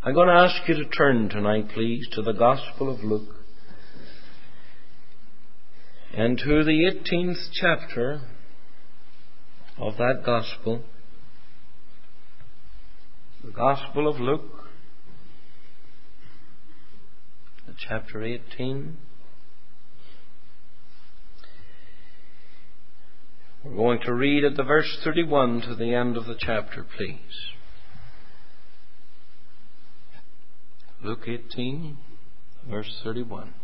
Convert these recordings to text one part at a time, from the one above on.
I'm going to ask you to turn tonight, please, to the Gospel of Luke and to the 18th chapter of that Gospel. The Gospel of Luke, chapter 18. We're going to read at the verse 31 to the end of the chapter, please. Luke 18, verse 31.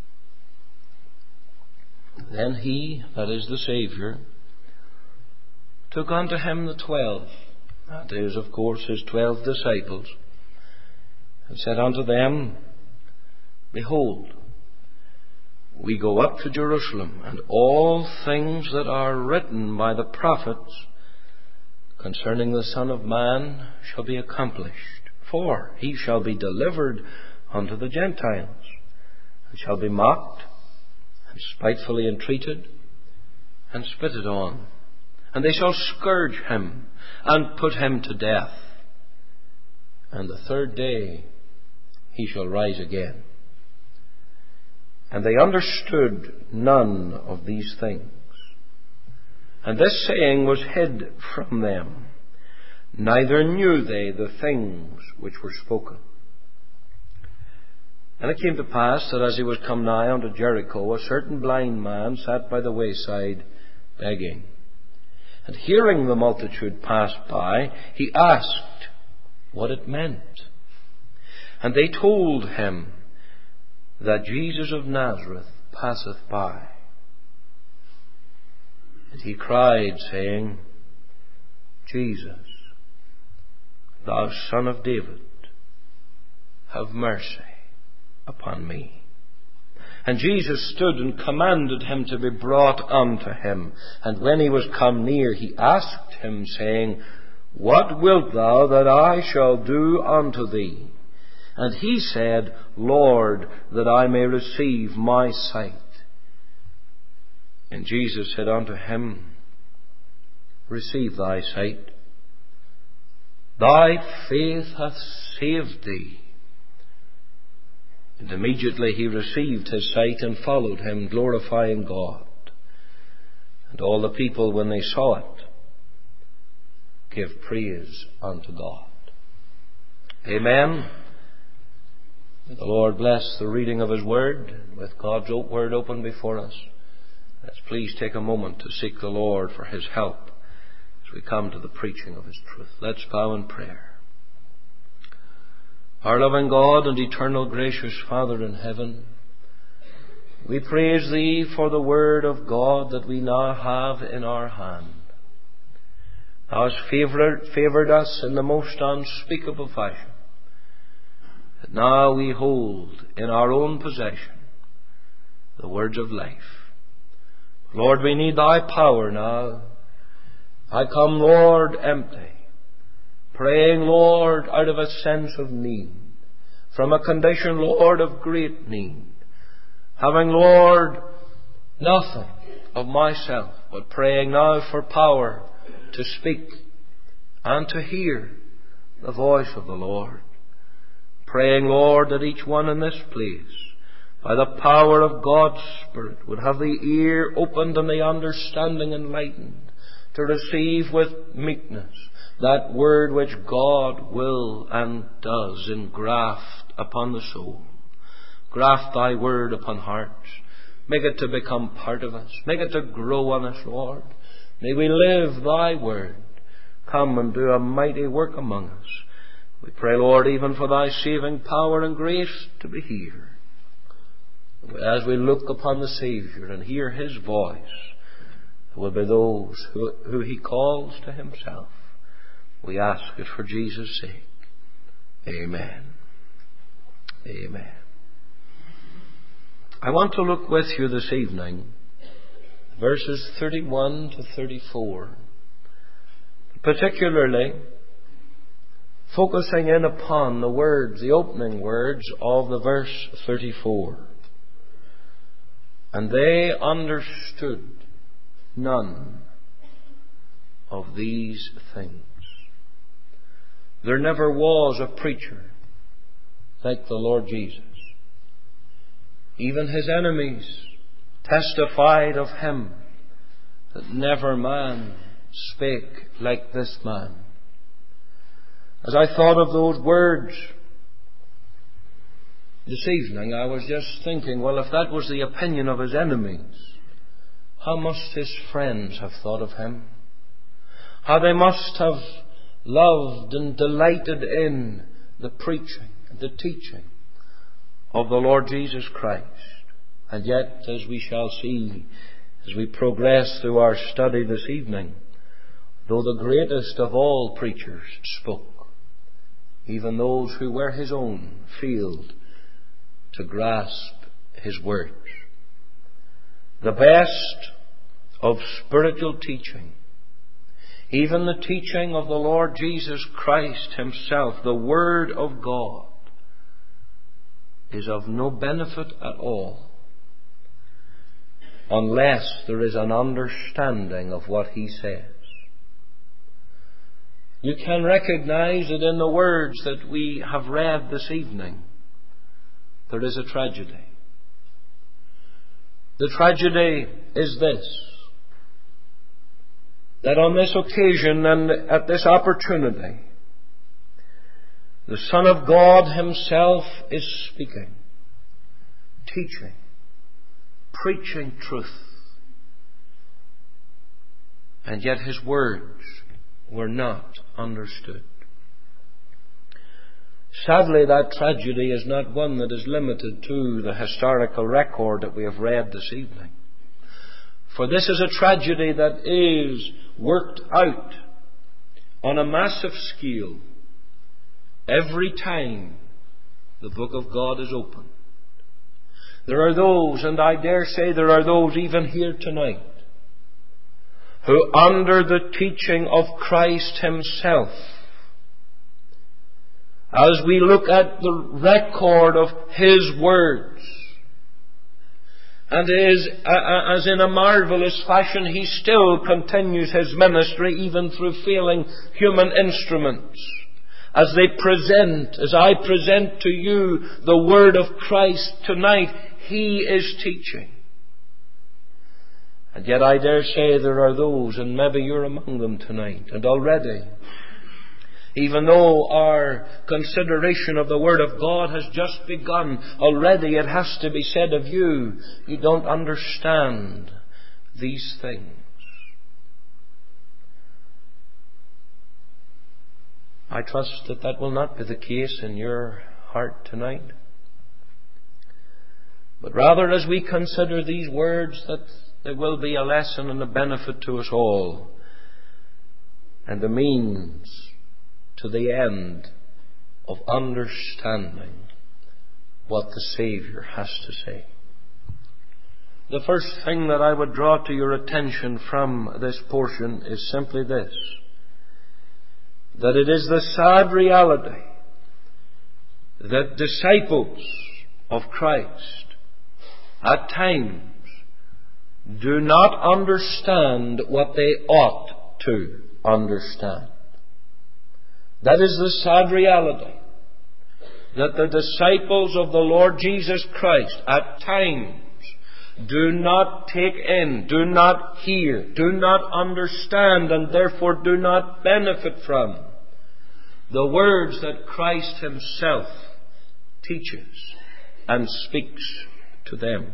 Then he, that is the Saviour, took unto him the 12, that is, of course, his 12 disciples, and said unto them, Behold, we go up to Jerusalem, and all things that are written by the prophets concerning the Son of Man shall be accomplished. For he shall be delivered unto the Gentiles, and shall be mocked, and spitefully entreated, and spitted on. And they shall scourge him, and put him to death. And the third day he shall rise again. And they understood none of these things. And this saying was hid from them, neither knew they the things which were spoken. And it came to pass that as he was come nigh unto Jericho, a certain blind man sat by the wayside begging. And hearing the multitude pass by, he asked what it meant. And they told him that Jesus of Nazareth passeth by. And he cried, saying, Jesus, thou Son of David, have mercy upon me. And Jesus stood and commanded him to be brought unto him. And when he was come near, he asked him, saying, What wilt thou that I shall do unto thee? And he said, Lord, that I may receive my sight. And Jesus said unto him, Receive thy sight. Thy faith hath saved thee. And immediately he received his sight and followed him, glorifying God. And all the people, when they saw it, gave praise unto God. Amen. May the Lord bless the reading of His Word. With God's Word open before us, let's please take a moment to seek the Lord for His help as we come to the preaching of His truth. Let's bow in prayer. Our loving God and eternal gracious Father in heaven, we praise Thee for the Word of God that we now have in our hand. Thou hast favoured us in the most unspeakable fashion, that now we hold in our own possession the words of life. Lord, we need Thy power now. I come, Lord, empty, praying, Lord, out of a sense of need, from a condition, Lord, of great need, having, Lord, nothing of myself, but praying now for power to speak and to hear the voice of the Lord. Praying, Lord, that each one in this place, by the power of God's Spirit, would have the ear opened and the understanding enlightened to receive with meekness that word which God will and does engraft upon the soul. Graft Thy word upon hearts. Make it to become part of us. Make it to grow on us, Lord. May we live Thy word. Come and do a mighty work among us. We pray, Lord, even for Thy saving power and grace to be here. As we look upon the Saviour and hear His voice, there will be those who He calls to Himself. We ask it for Jesus' sake. Amen. Amen. I want to look with you this evening, verses 31 to 34, particularly focusing in upon the words, the opening words of the verse 34. And they understood none of these things. There never was a preacher like the Lord Jesus. Even his enemies testified of him that never man spake like this man. As I thought of those words this evening, I was just thinking, well, if that was the opinion of his enemies, how must his friends have thought of him? How they must have loved and delighted in the preaching and the teaching of the Lord Jesus Christ. And yet, as we shall see as we progress through our study this evening, though the greatest of all preachers spoke, even those who were his own failed to grasp his words. The best of spiritual teaching, even the teaching of the Lord Jesus Christ himself, the Word of God, is of no benefit at all unless there is an understanding of what he says. You can recognize it in the words that we have read this evening. There is a tragedy. The tragedy is this: that on this occasion and at this opportunity, the Son of God himself is speaking, teaching, preaching truth. And yet his words were not understood. Sadly, that tragedy is not one that is limited to the historical record that we have read this evening. For this is a tragedy that is worked out on a massive scale every time the book of God is opened. There are those, and I dare say there are those even here tonight, who under the teaching of Christ himself, as we look at the record of his words, and as in a marvelous fashion he still continues his ministry even through failing human instruments, as I present to you the word of Christ tonight, he is teaching. And yet I dare say there are those, and maybe you're among them tonight, and already, even though our consideration of the Word of God has just begun, already it has to be said of you, you don't understand these things. I trust that that will not be the case in your heart tonight. But rather, as we consider these words, that there will be a lesson and a benefit to us all, and the means to the end of understanding what the Saviour has to say. The first thing that I would draw to your attention from this portion is simply this: that it is the sad reality that disciples of Christ at times do not understand what they ought to understand. That is the sad reality, that the disciples of the Lord Jesus Christ at times do not take in, do not hear, do not understand, and therefore do not benefit from the words that Christ himself teaches and speaks to them.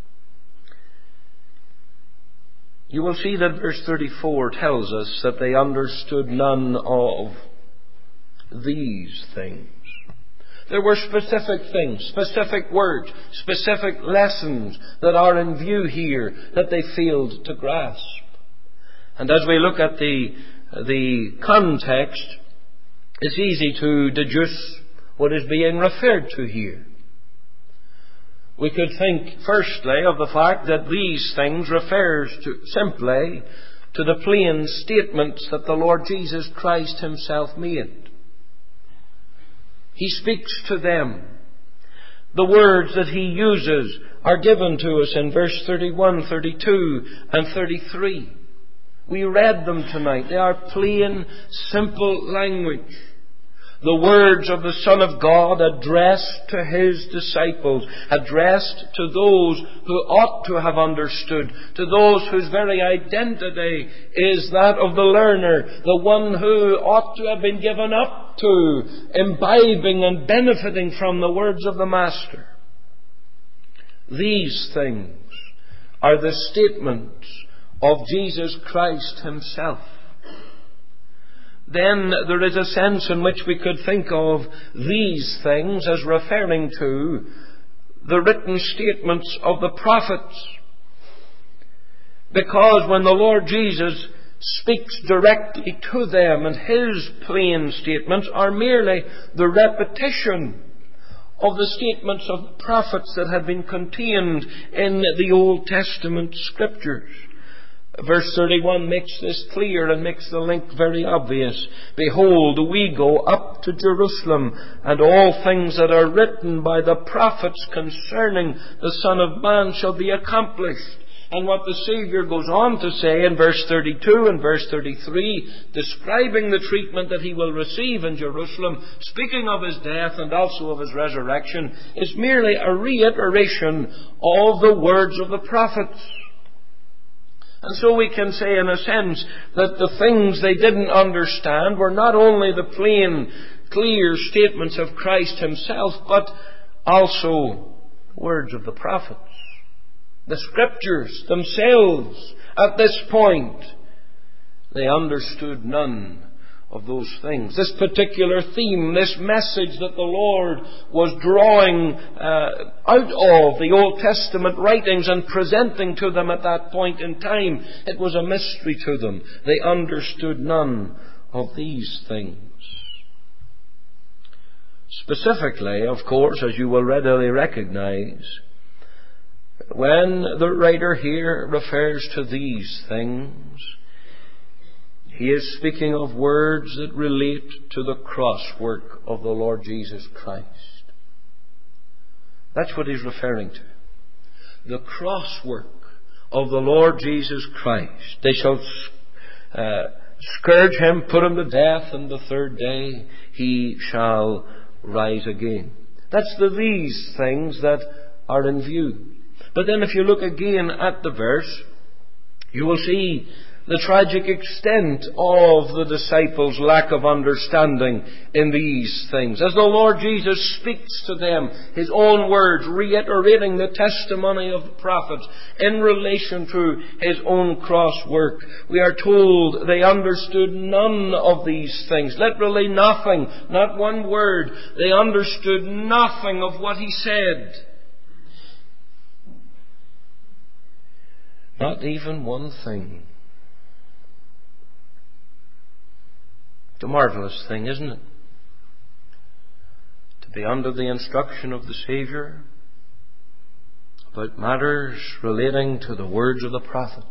You will see that verse 34 tells us that they understood none of these things. There were specific things, specific words, specific lessons that are in view here that they failed to grasp. And as we look at the context, it's easy to deduce what is being referred to here. We could think firstly of the fact that these things refers simply to the plain statements that the Lord Jesus Christ himself made. He speaks to them. The words that he uses are given to us in verse 31, 32 and 33. We read them tonight. They are plain, simple language. The words of the Son of God addressed to His disciples, addressed to those who ought to have understood, to those whose very identity is that of the learner, the one who ought to have been given up to imbibing and benefiting from the words of the Master. These things are the statements of Jesus Christ Himself. Then there is a sense in which we could think of these things as referring to the written statements of the prophets. Because when the Lord Jesus speaks directly to them, and His plain statements are merely the repetition of the statements of the prophets that had been contained in the Old Testament Scriptures. Verse 31 makes this clear and makes the link very obvious. Behold, we go up to Jerusalem, and all things that are written by the prophets concerning the Son of Man shall be accomplished. And what the Saviour goes on to say in verse 32 and verse 33, describing the treatment that He will receive in Jerusalem, speaking of His death and also of His resurrection, is merely a reiteration of the words of the prophets. And so we can say in a sense that the things they didn't understand were not only the plain, clear statements of Christ Himself, but also words of the prophets. The Scriptures themselves, at this point, they understood none of those things. This particular theme, this message that the Lord was drawing out of the Old Testament writings and presenting to them at that point in time, it was a mystery to them. They understood none of these things. Specifically, of course, as you will readily recognize, when the writer here refers to these things, he is speaking of words that relate to the cross work of the Lord Jesus Christ. That's what he's referring to. The cross work of the Lord Jesus Christ. They shall scourge Him, put Him to death, and the third day He shall rise again. That's these things that are in view. But then if you look again at the verse, you will see the tragic extent of the disciples' lack of understanding in these things. As the Lord Jesus speaks to them, His own words, reiterating the testimony of the prophets in relation to His own cross work, we are told they understood none of these things. Literally nothing, not one word. They understood nothing of what He said. Not even one thing. It's a marvelous thing, isn't it? To be under the instruction of the Saviour about matters relating to the words of the prophets.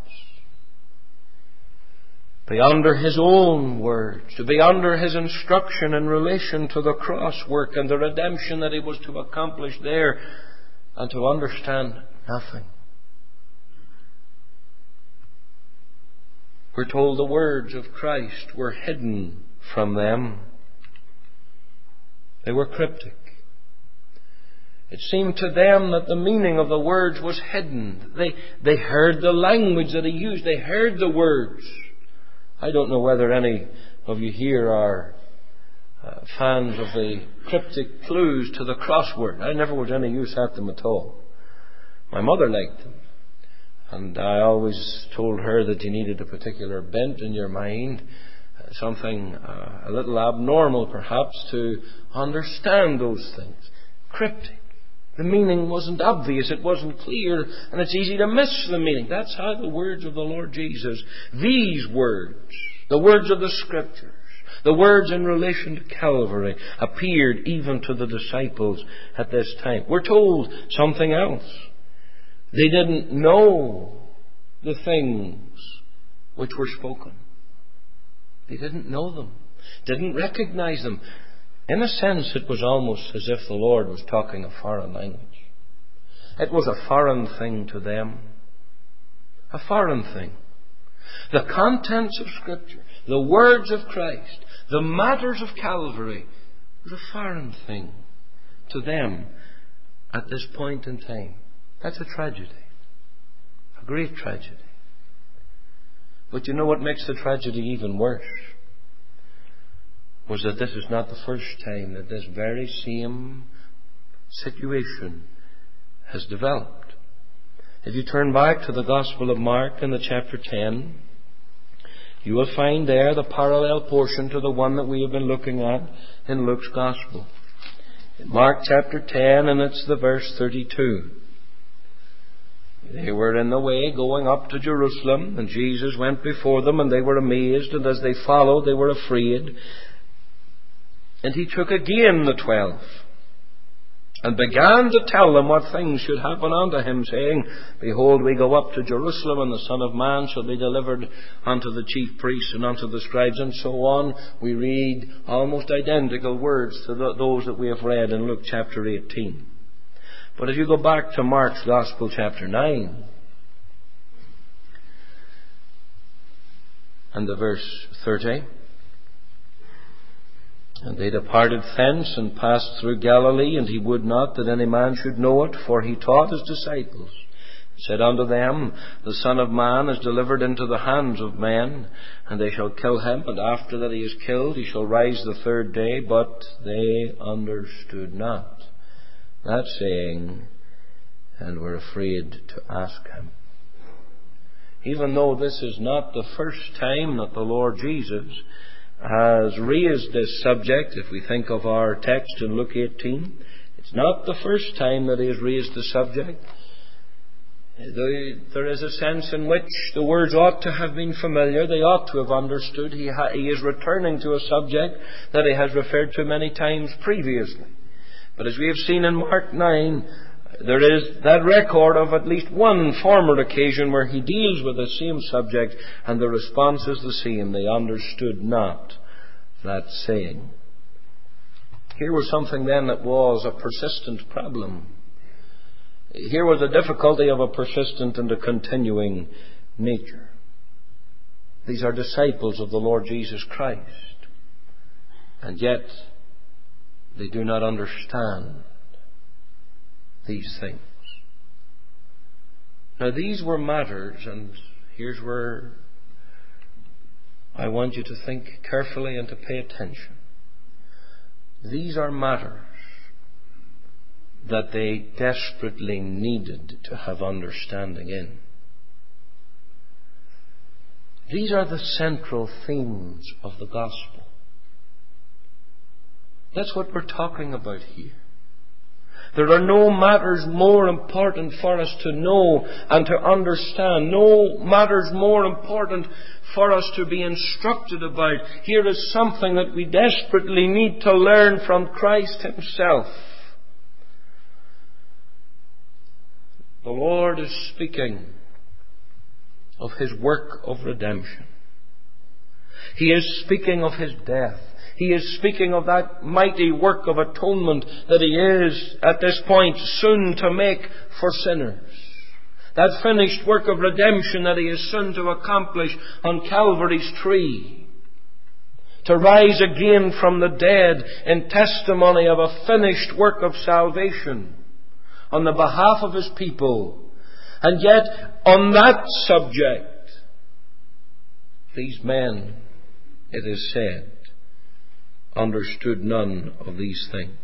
Be under His own words. To be under His instruction in relation to the cross work and the redemption that He was to accomplish there, and to understand nothing. We're told the words of Christ were hidden from them. They were cryptic. It seemed to them that the meaning of the words was hidden. They heard the language that He used. They heard the words. I don't know whether any of you here are fans of the cryptic clues to the crossword. I never was any use at them at all. My mother liked them. And I always told her that you needed a particular bent in your mind, something a little abnormal perhaps, to understand those things. Cryptic. The meaning wasn't obvious, it wasn't clear, and it's easy to miss the meaning. That's how the words of the Lord Jesus, these words, the words of the Scriptures, the words in relation to Calvary, appeared even to the disciples at this time. We're told something else. They didn't know the things which were spoken. They didn't know them, didn't recognize them. In a sense, it was almost as if the Lord was talking a foreign language. It was a foreign thing to them. A foreign thing. The contents of Scripture, the words of Christ, the matters of Calvary was a foreign thing to them at this point in time. That's a tragedy. A great tragedy. But you know what makes the tragedy even worse? Was that this is not the first time that this very same situation has developed. If you turn back to the Gospel of Mark in the chapter 10, you will find there the parallel portion to the one that we have been looking at in Luke's Gospel. In Mark chapter 10, and it's the verse 32. They were in the way going up to Jerusalem, and Jesus went before them, and they were amazed, and as they followed, they were afraid. And he took again the 12, and began to tell them what things should happen unto him, saying, Behold, we go up to Jerusalem, and the Son of Man shall be delivered unto the chief priests and unto the scribes, and so on. We read almost identical words to those that we have read in Luke chapter 18. But if you go back to Mark's Gospel chapter 9, and the verse 30, And they departed thence and passed through Galilee, and he would not that any man should know it, for he taught his disciples. He said unto them, The Son of Man is delivered into the hands of men, and they shall kill him, and after that he is killed, he shall rise the third day. But they understood not that saying, and were afraid to ask him. Even though this is not the first time that the Lord Jesus has raised this subject, if we think of our text in Luke 18, it's not the first time that he has raised the subject. There is a sense in which the words ought to have been familiar. They ought to have understood. He is returning to a subject that he has referred to many times previously. But as we have seen in Mark 9, there is that record of at least one former occasion where he deals with the same subject, and the response is the same. They understood not that saying. Here was something then that was a persistent problem. Here was a difficulty of a persistent and a continuing nature. These are disciples of the Lord Jesus Christ, and yet they do not understand these things. Now these were matters, and here's where I want you to think carefully and to pay attention. These are matters that they desperately needed to have understanding in. These are the central themes of the gospel. That's what we're talking about here. There are no matters more important for us to know and to understand. No matters more important for us to be instructed about. Here is something that we desperately need to learn from Christ Himself. The Lord is speaking of His work of redemption. He is speaking of His death. He is speaking of that mighty work of atonement that He is, at this point, soon to make for sinners. That finished work of redemption that He is soon to accomplish on Calvary's tree. To rise again from the dead in testimony of a finished work of salvation on the behalf of His people. And yet, on that subject, these men, it is said, understood none of these things.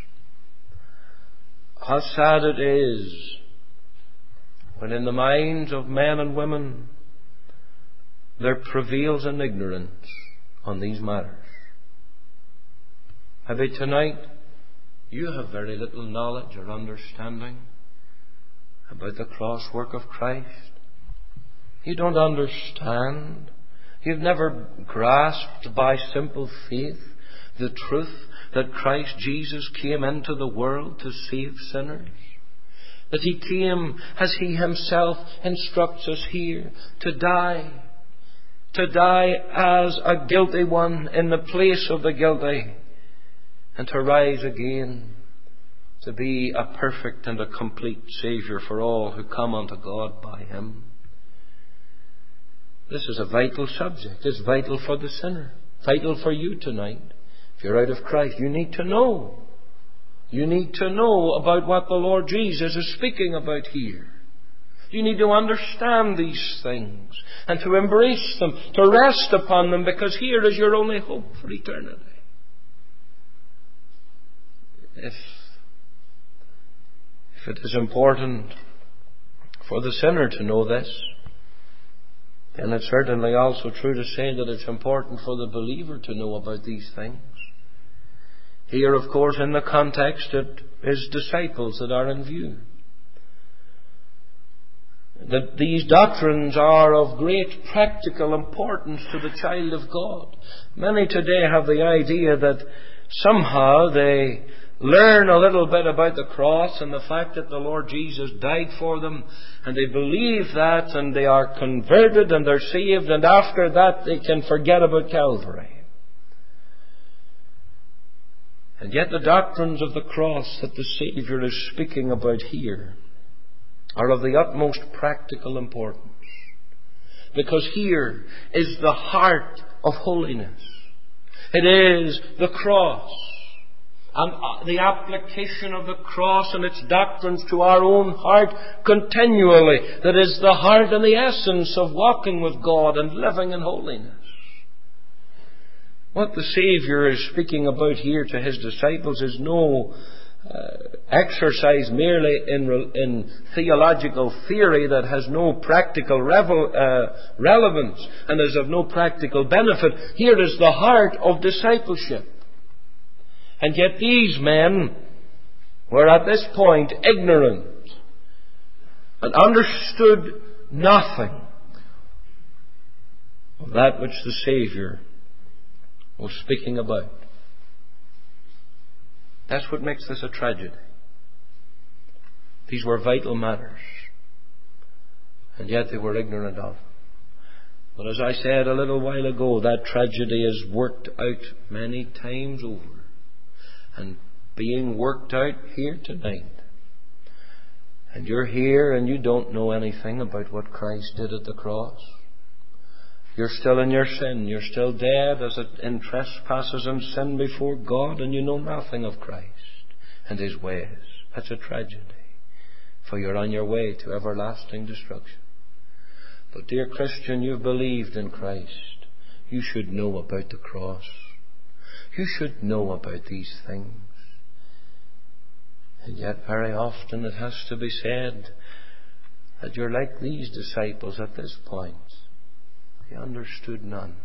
How sad it is when in the minds of men and women there prevails an ignorance on these matters. Maybe tonight you have very little knowledge or understanding about the cross work of Christ. You don't understand. You've never grasped by simple faith the truth that Christ Jesus came into the world to save sinners. That He came, as He Himself instructs us here, to die. To die as a guilty one in the place of the guilty. And to rise again to be a perfect and a complete Saviour for all who come unto God by Him. This is a vital subject. It's vital for the sinner. Vital for you tonight. If If you're out of Christ, you need to know. You need to know about what the Lord Jesus is speaking about here. You need to understand these things and to embrace them, to rest upon them, because here is your only hope for eternity. If it is important for the sinner to know this, then it's certainly also true to say that it's important for the believer to know about these things. Here, of course, in the context, it is disciples that are in view. That these doctrines are of great practical importance to the child of God. Many today have the idea that somehow they learn a little bit about the cross and the fact that the Lord Jesus died for them, and they believe that, and they are converted and they're saved, and after that they can forget about Calvary. And yet the doctrines of the cross that the Saviour is speaking about here are of the utmost practical importance. Because here is the heart of holiness. It is the cross. And the application of the cross and its doctrines to our own heart continually. That is the heart and the essence of walking with God and living in holiness. What the Saviour is speaking about here to His disciples is no exercise merely in theological theory that has no practical relevance and is of no practical benefit. Here is the heart of discipleship. And yet these men were at this point ignorant and understood nothing of that which the Saviour was speaking about. That's what makes this a tragedy. These were vital matters, and yet they were ignorant of them. But as I said a little while ago, that tragedy is worked out many times over, and being worked out here tonight. And you're here and you don't know anything about what Christ did at the cross. You're still in your sin. You're still dead in trespasses and sin before God, and you know nothing of Christ and His ways. That's a tragedy, for you're on your way to everlasting destruction. But dear Christian, you've believed in Christ. You should know about the cross. You should know about these things. And yet very often it has to be said that you're like these disciples at this point. They understood none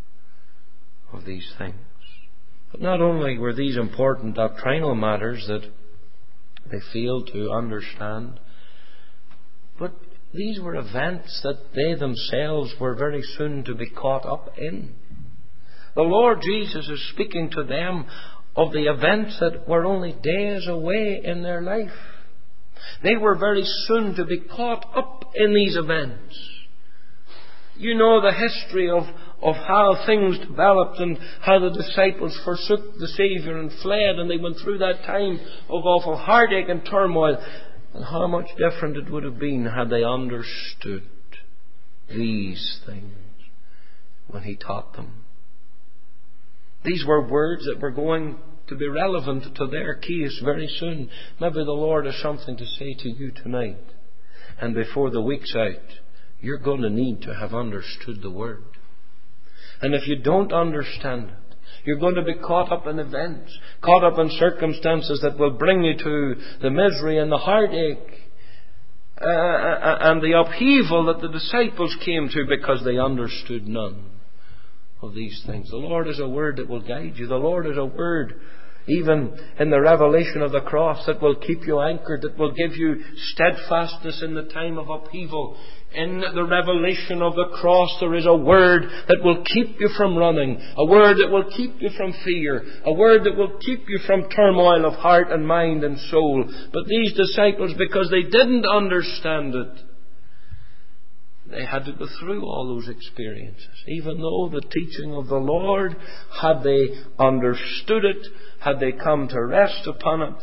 of these things. But not only were these important doctrinal matters that they failed to understand, but these were events that they themselves were very soon to be caught up in. The Lord Jesus is speaking to them of the events that were only days away in their life. They were very soon to be caught up in these events. You know the history of how things developed and how the disciples forsook the Saviour and fled, and they went through that time of awful heartache and turmoil. And how much different it would have been had they understood these things when He taught them. These were words that were going to be relevant to their case very soon. Maybe the Lord has something to say to you tonight. And before the week's out, you're going to need to have understood the Word. And if you don't understand it, you're going to be caught up in events, caught up in circumstances that will bring you to the misery and the heartache and the upheaval that the disciples came to because they understood none of these things. The Lord is a Word that will guide you. The Lord is a Word, even in the revelation of the cross, that will keep you anchored, that will give you steadfastness in the time of upheaval. In the revelation of the cross, there is a Word that will keep you from running, a Word that will keep you from fear, a Word that will keep you from turmoil of heart and mind and soul. But these disciples, because they didn't understand it, they had to go through all those experiences. Even though the teaching of the Lord, had they understood it, had they come to rest upon it,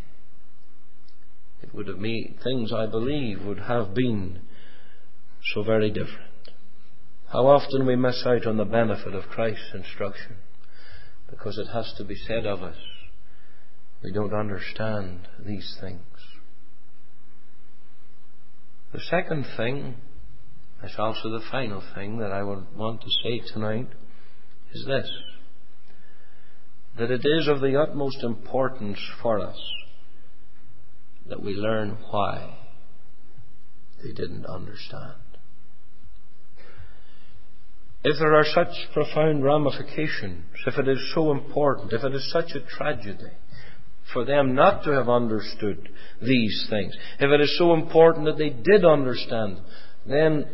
it would have made things, I believe, would have been so very different. How often we miss out on the benefit of Christ's instruction because it has to be said of us. We don't understand these things. The second thing, it's also the final thing that I would want to say tonight, is this: that it is of the utmost importance for us that we learn why they didn't understand. If there are such profound ramifications, if it is so important, if it is such a tragedy for them not to have understood these things, if it is so important that they did understand, then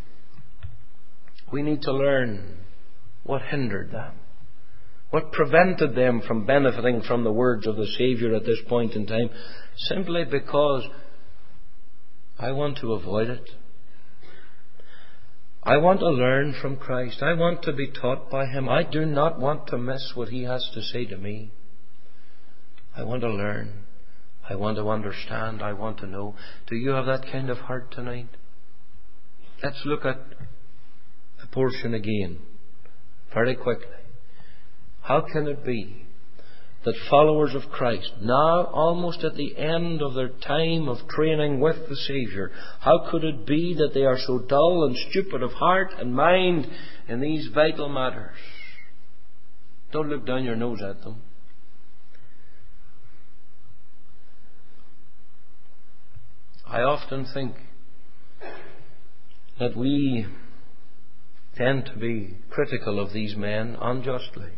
we need to learn what hindered them, what prevented them from benefiting from the words of the Saviour at this point in time, simply because I want to avoid it. I want to learn from Christ. I want to be taught by Him. I do not want to miss what He has to say to me. I want to learn. I want to understand. I want to know. Do you have that kind of heart tonight? Let's look at the portion again, very quickly. How can it be that followers of Christ, now almost at the end of their time of training with the Saviour, how could it be that they are so dull and stupid of heart and mind in these vital matters? Don't look down your nose at them. I often think that we tend to be critical of these men unjustly.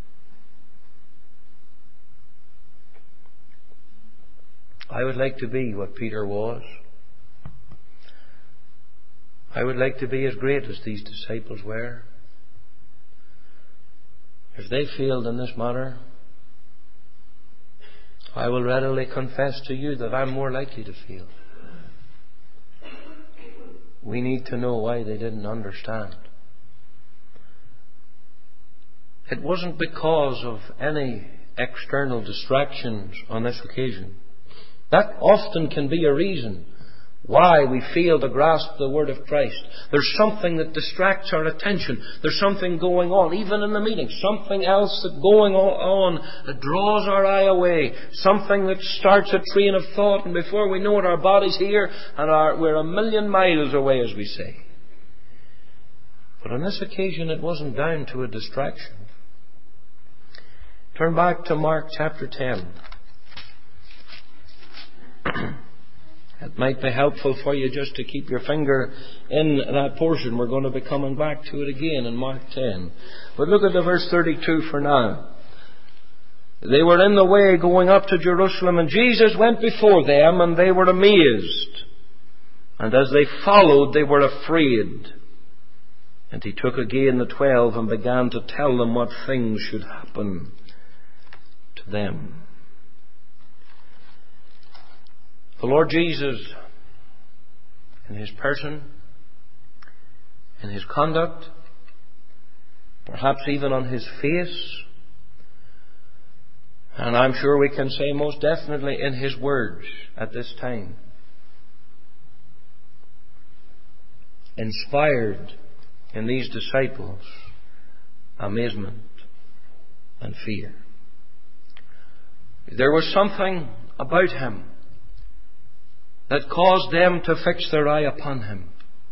I would like to be what Peter was. I would like to be as great as these disciples were. If they failed in this matter, I will readily confess to you that I'm more likely to fail. We need to know why they didn't understand. It wasn't because of any external distractions on this occasion. That often can be a reason why we fail to grasp the word of Christ. There's something that distracts our attention. There's something going on, even in the meeting. Something else that's going on that draws our eye away. Something that starts a train of thought, and before we know it, our body's here and we're a million miles away, as we say. But on this occasion, it wasn't down to a distraction. Turn back to Mark chapter 10. It might be helpful for you just to keep your finger in that portion. We're going to be coming back to it again in Mark 10. But look at the verse 32 for now. They were in the way going up to Jerusalem, and Jesus went before them, and they were amazed. And as they followed, they were afraid. And He took again the 12 and began to tell them what things should happen to them. The Lord Jesus, in His person, in His conduct, perhaps even on His face, and I'm sure we can say most definitely in His words at this time, inspired in these disciples amazement and fear. There was something about Him that caused them to fix their eye upon Him.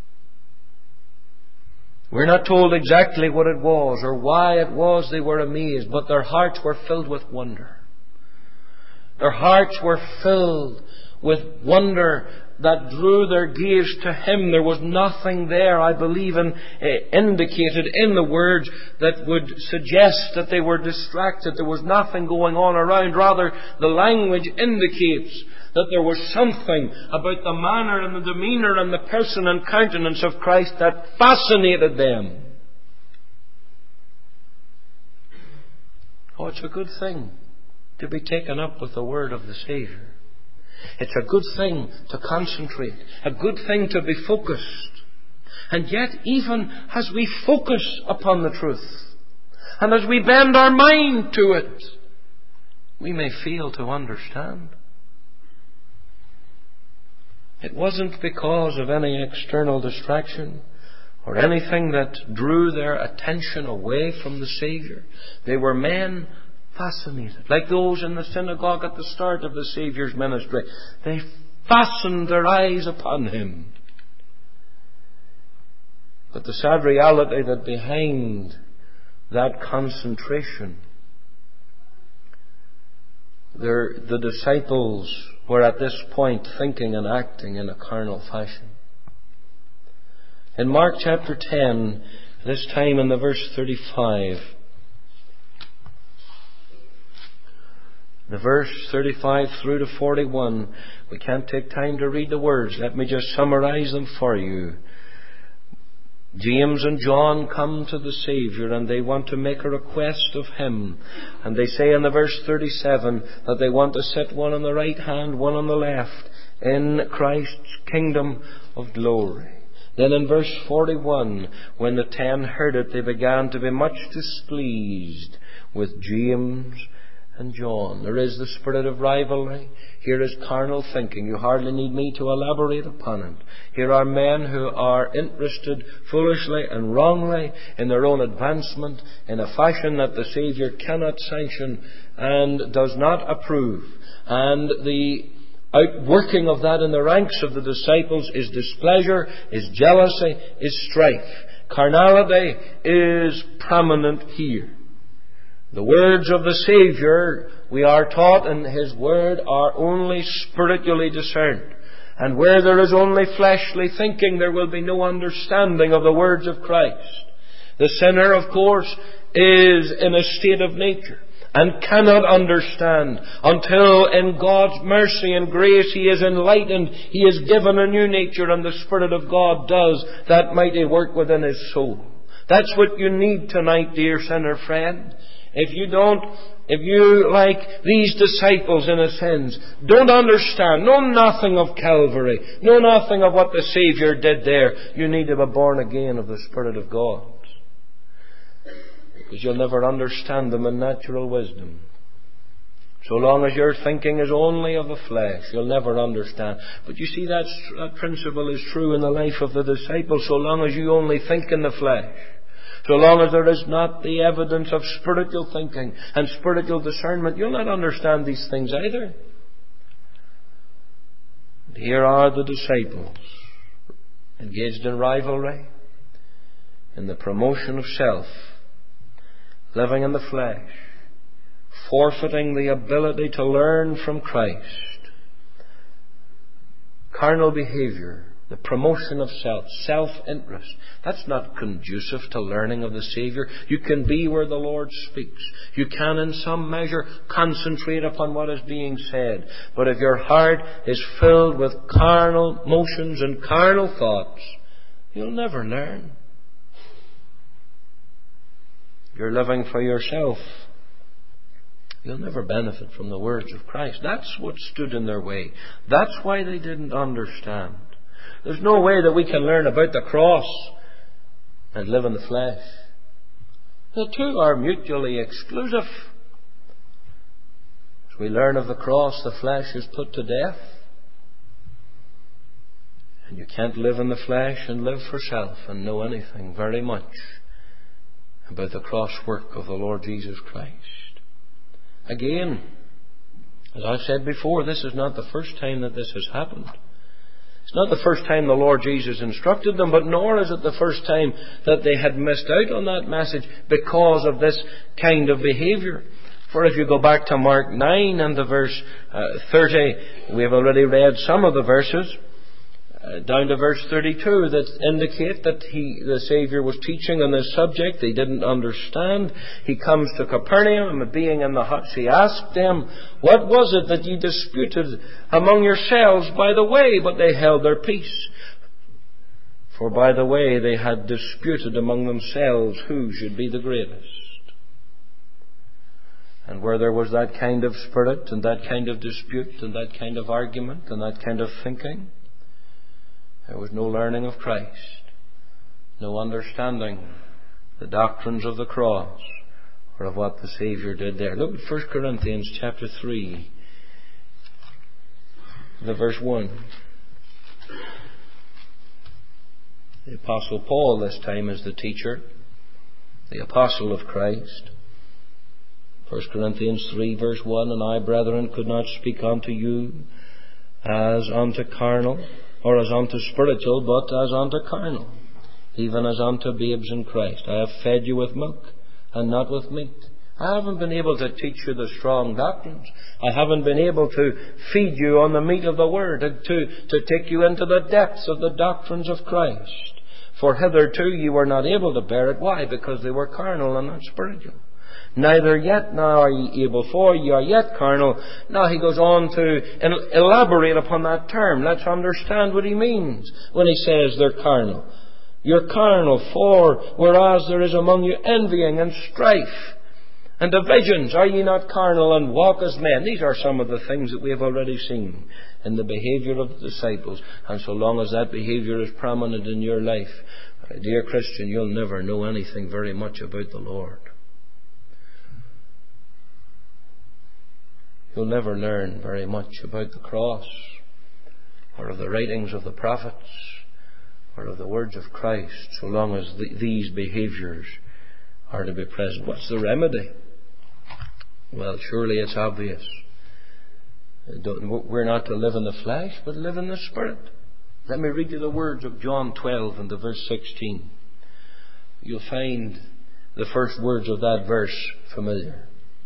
We're not told exactly what it was or why it was they were amazed, but their hearts were filled with wonder. Their hearts were filled with wonder that drew their gaze to Him. There was nothing there, I believe, indicated in the words that would suggest that they were distracted. There was nothing going on around. Rather, the language indicates that there was something about the manner and the demeanour and the person and countenance of Christ that fascinated them. Oh, it's a good thing to be taken up with the word of the Saviour. It's a good thing to concentrate, a good thing to be focused. And yet, even as we focus upon the truth, and as we bend our mind to it, we may fail to understand. It wasn't because of any external distraction or anything that drew their attention away from the Saviour. They were men fascinated, like those in the synagogue at the start of the Saviour's ministry. They fastened their eyes upon Him. But the sad reality that behind that concentration, the disciples were at this point thinking and acting in a carnal fashion. In Mark chapter 10, this time in the verse 35, the verse 35 through to 41, we can't take time to read the words. Let me just summarize them for you. James and John come to the Saviour and they want to make a request of Him. And they say in the verse 37 that they want to sit one on the right hand, one on the left, in Christ's kingdom of glory. Then in verse 41, when the 10 heard it, they began to be much displeased with James and John. There is the spirit of rivalry. Here is carnal thinking. You hardly need me to elaborate upon it. Here are men who are interested foolishly and wrongly in their own advancement in a fashion that the Saviour cannot sanction and does not approve. And the outworking of that in the ranks of the disciples is displeasure, is jealousy, is strife. Carnality is prominent here. The words of the Saviour, we are taught in His Word, are only spiritually discerned. And where there is only fleshly thinking, there will be no understanding of the words of Christ. The sinner, of course, is in a state of nature and cannot understand until in God's mercy and grace He is enlightened, He is given a new nature, and the Spirit of God does that mighty work within his soul. That's what you need tonight, dear sinner friend. If you, like these disciples in a sense, don't understand, know nothing of Calvary, know nothing of what the Saviour did there, you need to be born again of the Spirit of God. Because you'll never understand them in natural wisdom. So long as your thinking is only of the flesh, you'll never understand. But you see, that principle is true in the life of the disciples. So long as you only think in the flesh, so long as there is not the evidence of spiritual thinking and spiritual discernment, you'll not understand these things either. And here are the disciples, engaged in rivalry, in the promotion of self, living in the flesh, forfeiting the ability to learn from Christ. Carnal behaviour, the promotion of self, self-interest. That's not conducive to learning of the Saviour. You can be where the Lord speaks. You can in some measure concentrate upon what is being said. But if your heart is filled with carnal motions and carnal thoughts, you'll never learn. You're living for yourself. You'll never benefit from the words of Christ. That's what stood in their way. That's why they didn't understand. There's no way that we can learn about the cross and live in the flesh. The two are mutually exclusive. As we learn of the cross, the flesh is put to death. And you can't live in the flesh and live for self and know anything very much about the cross work of the Lord Jesus Christ. Again, as I've said before, this is not the first time that this has happened. It's not the first time the Lord Jesus instructed them, but nor is it the first time that they had missed out on that message because of this kind of behaviour. For if you go back to Mark 9 and the verse 30, we have already read some of the verses, down to verse 32, that indicate that the Saviour was teaching on this subject. They didn't understand. He comes to Capernaum, and being in the huts, He asked them, "What was it that ye disputed among yourselves by the way?" But they held their peace. For by the way they had disputed among themselves who should be the greatest. And where there was that kind of spirit, and that kind of dispute, and that kind of argument, and that kind of thinking, there was no learning of Christ, no understanding the doctrines of the cross or of what the Saviour did there. Look at 1 Corinthians chapter 3, the verse 1. The Apostle Paul this time is the teacher, the apostle of Christ. 1 Corinthians 3 verse 1, And I, brethren, could not speak unto you as unto carnal, or as unto spiritual, but as unto carnal, even as unto babes in Christ. I have fed you with milk, and not with meat. I haven't been able to teach you the strong doctrines. I haven't been able to feed you on the meat of the Word, to take you into the depths of the doctrines of Christ. For hitherto you were not able to bear it. Why? Because they were carnal and not spiritual. Neither yet now are ye able, for ye are yet carnal. Now he goes on to elaborate upon that term. Let's understand what he means when he says they're carnal. You're carnal, for whereas there is among you envying and strife and divisions, are ye not carnal and walk as men? These are some of the things that we have already seen in the behavior of the disciples. And so long as that behavior is prominent in your life, dear Christian, you'll never know anything very much about the Lord. You'll never learn very much about the cross, or of the writings of the prophets, or of the words of Christ, so long as these behaviors are to be present. What's the remedy? Well, surely it's obvious. We're not to live in the flesh, but live in the Spirit. Let me read you the words of John 12 and the verse 16. You'll find the first words of that verse familiar.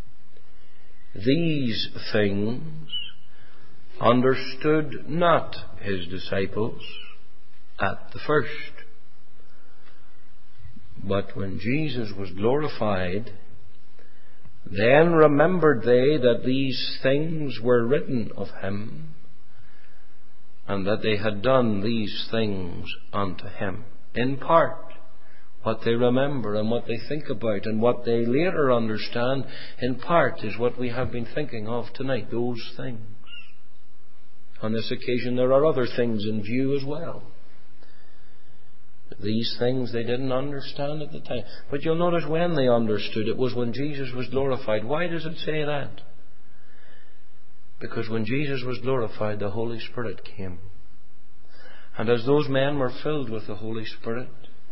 These things understood not his disciples at the first. But when Jesus was glorified, then remembered they that these things were written of him, and that they had done these things unto him. In part, what they remember and what they think about and what they later understand, in part, is what we have been thinking of tonight, those things. On this occasion, there are other things in view as well. These things they didn't understand at the time. But you'll notice when they understood, it was when Jesus was glorified. Why does it say that? Because when Jesus was glorified, the Holy Spirit came. And as those men were filled with the Holy Spirit,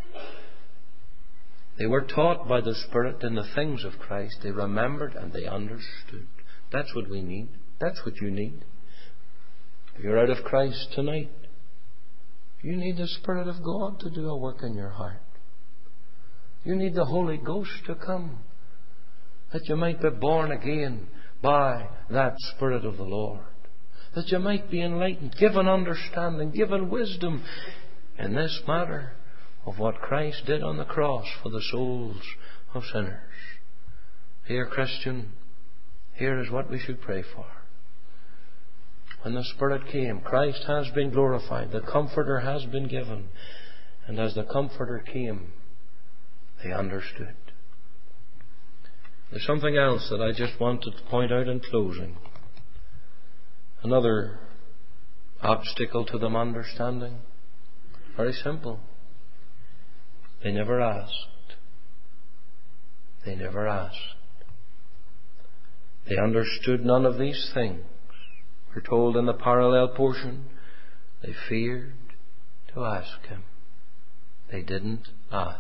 they were taught by the Spirit in the things of Christ. They remembered and they understood. That's what we need. That's what you need. If you're out of Christ tonight, you need the Spirit of God to do a work in your heart. You need the Holy Ghost to come, that you might be born again by that Spirit of the Lord, that you might be enlightened, given understanding, given wisdom in this matter of what Christ did on the cross for the souls of sinners. Dear Christian, here is what we should pray for. When the Spirit came, Christ has been glorified, the Comforter has been given, and as the Comforter came, they understood. There's something else that I just wanted to point out in closing. Another obstacle to them understanding. Very simple. They never asked. They never asked. They understood none of these things. We're told in the parallel portion, they feared to ask him. They didn't ask.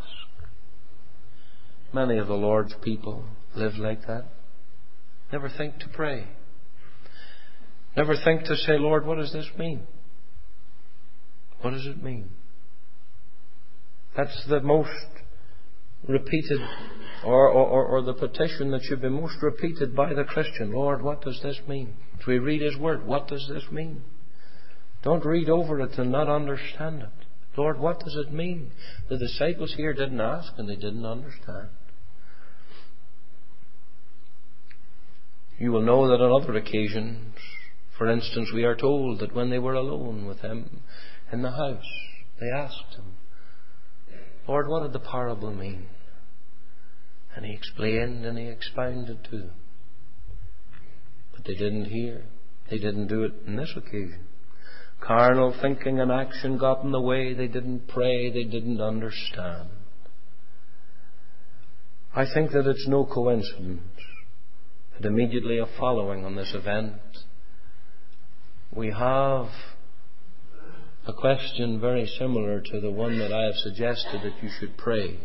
Many of the Lord's people live like that. Never think to pray. Never think to say, Lord, what does this mean? What does it mean? That's the most repeated, or the petition that should be most repeated by the Christian. Lord, what does this mean? As we read His Word, what does this mean? Don't read over it and not understand it. Lord, what does it mean? The disciples here didn't ask and they didn't understand. You will know that on other occasions, for instance, we are told that when they were alone with Him in the house, they asked Him, Lord, what did the parable mean? And He explained and He expounded to them. But they didn't hear. They didn't do it on this occasion. Carnal thinking and action got in the way. They didn't pray. They didn't understand. I think that it's no coincidence that immediately following on this event, we have a question very similar to the one that I have suggested that you should pray.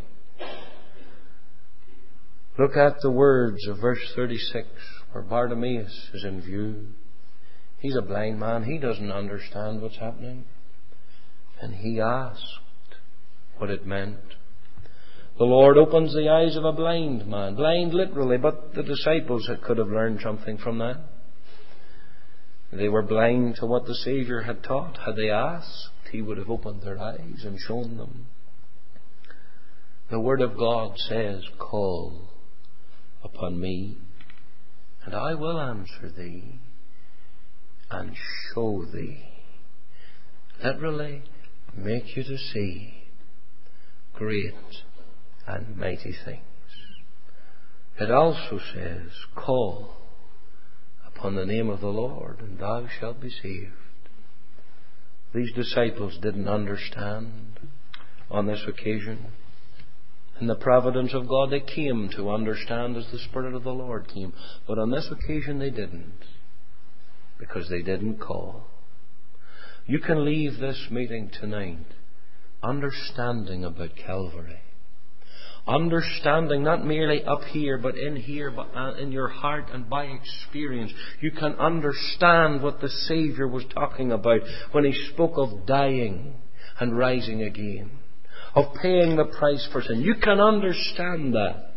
Look at the words of verse 36, where Bartimaeus is in view. He's a blind man. He doesn't understand what's happening. And he asked what it meant. The Lord opens the eyes of a blind man. Blind literally, but the disciples could have learned something from that. They were blind to what the Saviour had taught. Had they asked, He would have opened their eyes and shown them. The Word of God says, call upon me, and I will answer thee and show thee. Literally, make you to see great and mighty things. It also says, call upon the name of the Lord, and thou shalt be saved. These disciples didn't understand on this occasion. In the providence of God, they came to understand as the Spirit of the Lord came. But on this occasion, they didn't, because they didn't call. You can leave this meeting tonight understanding about Calvary. Understanding not merely up here, but in your heart and by experience. You can understand what the Saviour was talking about when He spoke of dying and rising again, of paying the price for sin. You can understand that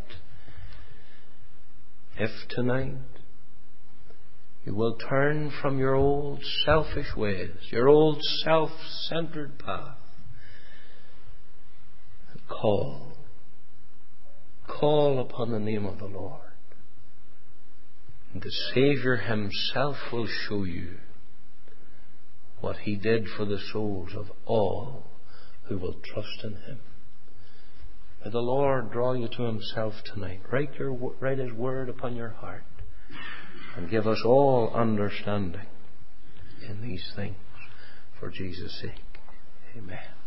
if tonight you will turn from your old selfish ways, your old self-centered path, and call upon the name of the Lord. And the Saviour Himself will show you what He did for the souls of all who will trust in Him. May the Lord draw you to Himself tonight. Write His Word upon your heart, and give us all understanding in these things for Jesus' sake. Amen.